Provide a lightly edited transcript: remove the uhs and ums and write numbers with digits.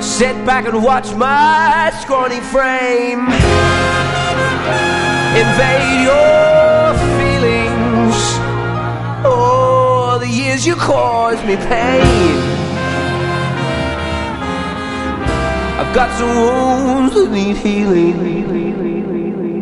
Sit back and watch my scrawny frame invade your feelings. Oh, the years you caused me pain. I've got some wounds that need healing.